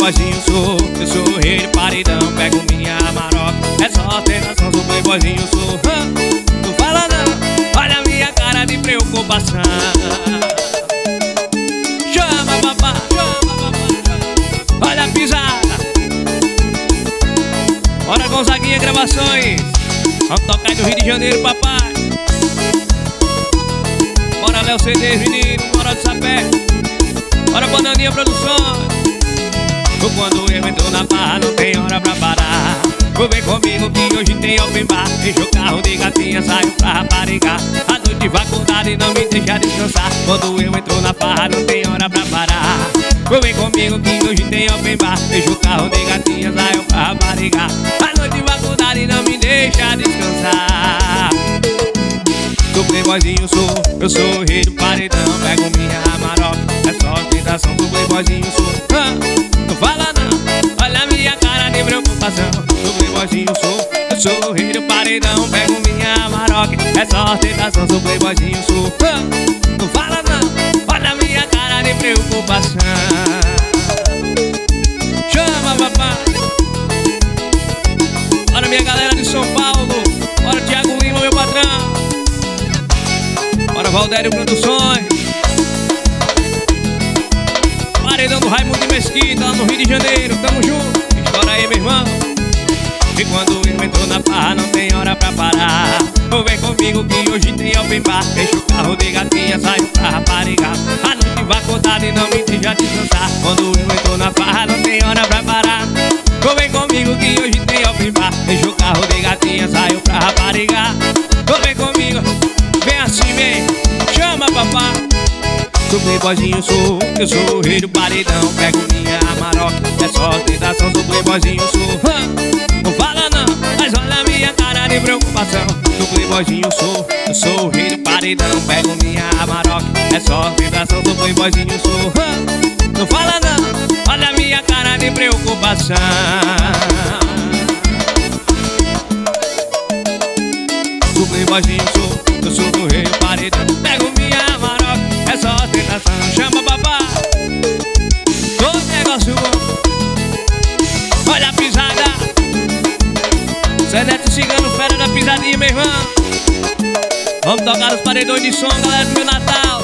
playboyzinho sou, eu sou o rei do paredão. Pego minha maroca, é só tentação, sou playboyzinho sou. Não fala não, olha a minha cara de preocupação. Chama papá, olha a pisada. Bora Gonzaguinha Gravações, vamos tocar aí no Rio de Janeiro, papai. Bora Léo CDs, menino, bora de sapé. Bora Bananinha Produções. Quando eu entro na barra não tem hora pra parar. Vem comigo que hoje tem open bar. Deixa o carro de gatinha, saio pra raparigar. A noite vai acordar e não me deixa descansar. Quando eu entro na barra não tem hora pra parar. Vem comigo que hoje tem open bar. Deixa o carro de gatinha, saio pra raparigar. A noite vai acordar e não me deixa descansar. Sou playboyzinho sou, eu sou o rei do paredão. Pego minha maroca, é só tentação. Sou playboyzinho sou, não fala não, olha a minha cara de preocupação. Sou playboyzinho sou, eu sou o rei do paredão. Pego minha maroca, é só tentação. Sou playboyzinho sou, não fala não, olha a minha cara de preocupação. Chama papai. Olha minha galera de São Paulo. Bora Thiago Lima, meu patrão. Bora Valdério Produções. Paredão do Raimundo de Mesquita, lá no Rio de Janeiro, tamo junto. Estoura aí, meu irmão. E quando eu entro na barra não tem hora pra parar. Vem comigo que hoje tem open bar. Deixa o carro de gatinha, saio pra raparigar. A noite vai acordar e não me deixa descansar. Quando eu entro na barra não tem hora pra parar. Vem comigo que hoje tem open bar. Deixa o carro de gatinha, saio pra raparigar. Vem comigo, vem assim, vem, chama papá. Sou playboyzinho sou, eu sou o rei do paredão. Pego minha maroca, é só tentação. Sou playboyzinho sou, não fala não, mas olha a minha cara de preocupação. Sou playboyzinho sou, eu sou o rei do paredão. Pego minha maroca, é só tentação. Sou playboyzinho sou, não fala não, olha a minha cara de preocupação. Sou playboyzinho sou, eu sou o rei do paredão. Pego minha maroca, é só tentação. Chama papá, todo negócio bom. Olha a pisada, Zé Neto Cigano, fera da pisadinha, meu irmão. Vamos tocar os paredões de som, galera do meu Natal.